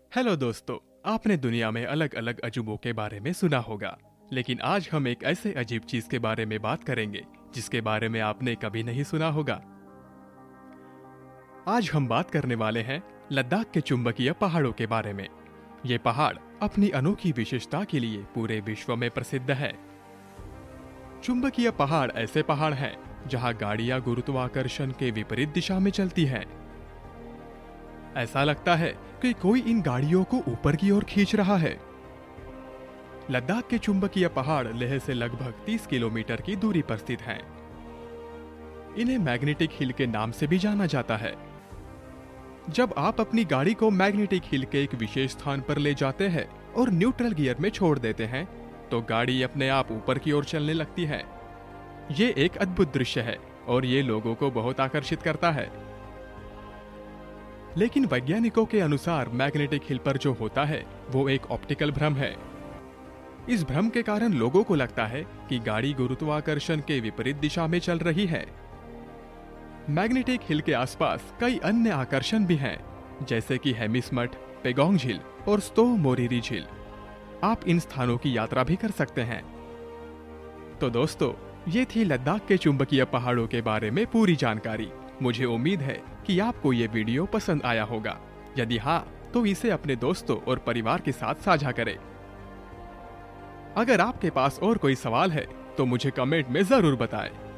Hello दोस्तों, आपने दुनिया में अलग अलग अजूबों के बारे में सुना होगा, लेकिन आज हम एक ऐसे अजीब चीज के बारे में बात करेंगे जिसके बारे में आपने कभी नहीं सुना होगा। आज हम बात करने वाले हैं लद्दाख के चुंबकीय पहाड़ों के बारे में। ये पहाड़ अपनी अनोखी विशेषता के लिए पूरे विश्व में प्रसिद्ध है। चुंबकीय पहाड़ ऐसे पहाड़ हैं जहां गाड़ियां गुरुत्वाकर्षण के विपरीत दिशा में चलती हैं। ऐसा लगता है कि कोई इन गाड़ियों को ऊपर की ओर खींच रहा है। लद्दाख के चुंबकीय पहाड़ लेह से लगभग 30 किलोमीटर की दूरी पर स्थित हैं। इन्हें मैग्नेटिक हिल के नाम से भी जाना जाता है। जब आप अपनी गाड़ी को मैग्नेटिक हिल के एक विशेष स्थान पर ले जाते हैं और न्यूट्रल गियर में छोड़ देते हैं, तो गाड़ी अपने आप ऊपर की ओर चलने लगती है। ये एक अद्भुत दृश्य है और ये लोगों को बहुत आकर्षित करता है। लेकिन वैज्ञानिकों के अनुसार मैग्नेटिक हिल पर जो होता है वो एक ऑप्टिकल भ्रम है। इस भ्रम के कारण लोगों को लगता है कि गाड़ी गुरुत्वाकर्षण के विपरीत दिशा में चल रही है। मैग्नेटिक हिल के आसपास कई अन्य आकर्षण भी हैं, जैसे कि हेमिसमठ, पेगोंग झील और स्तो मोरिरी झील। आप इन स्थानों की यात्रा भी कर सकते हैं। तो दोस्तों, ये थी लद्दाख के चुंबकीय पहाड़ों के बारे में पूरी जानकारी। मुझे उम्मीद है कि आपको ये वीडियो पसंद आया होगा। यदि हाँ, तो इसे अपने दोस्तों और परिवार के साथ साझा करें। अगर आपके पास और कोई सवाल है तो मुझे कमेंट में जरूर बताएं।